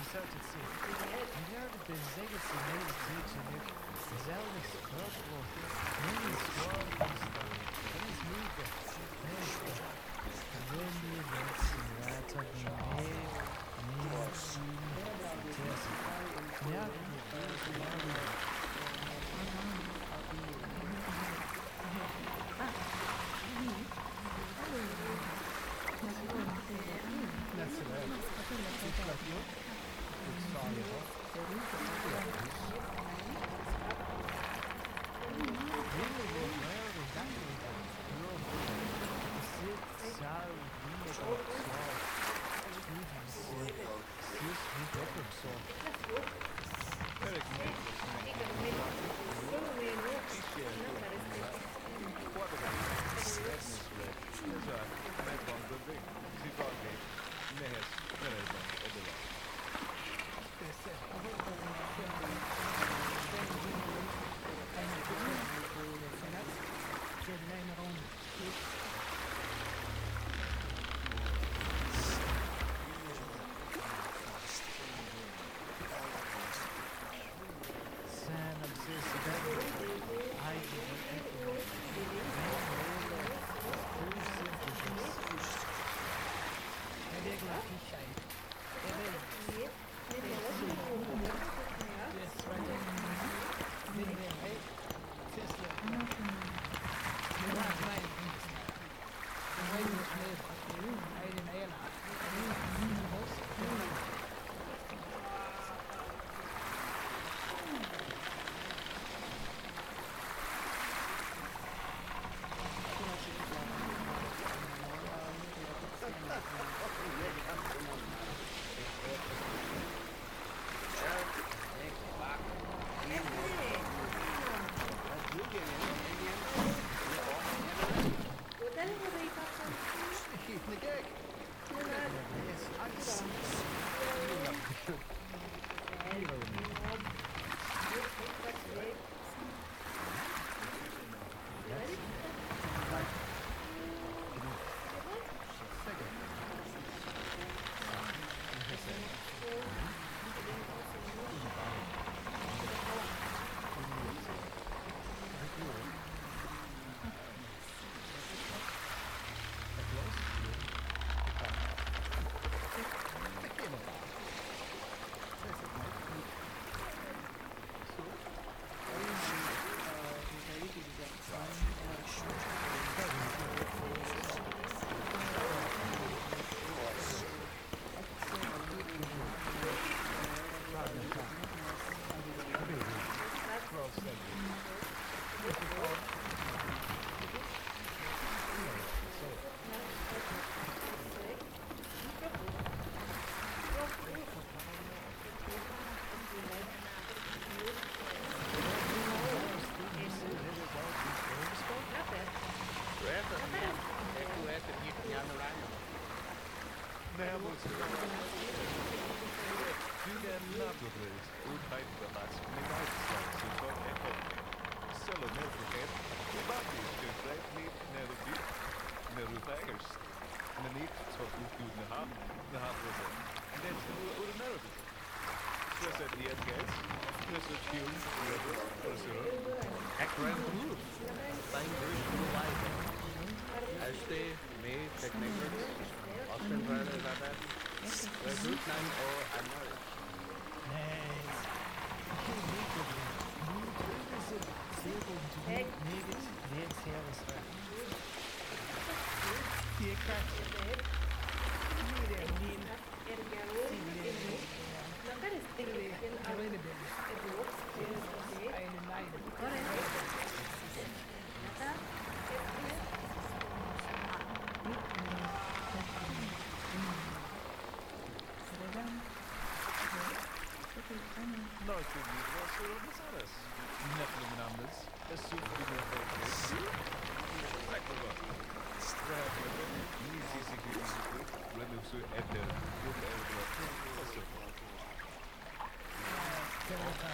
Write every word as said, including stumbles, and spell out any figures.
zou het zien. Ja, dat ben zeker ze nee, dat is nu. Zelfde schrootbrood. Nee, is gewoon ontstaan. Dat is moeite. Nee, is goed. Wenn die mensen weiter die nee, nee, zien. Ja, net zo leuk. Ik slaap je op. Ik sta je op. Hele goed, maar dat is dat niet. Zit zo, die is ook zo. Zus, niet ook op zo. Werk niet. Esatto, não é bom também. Se vai alguém, merece, merece bom, é bom. Nós temos as horas. Não é fenomenal, mas a sua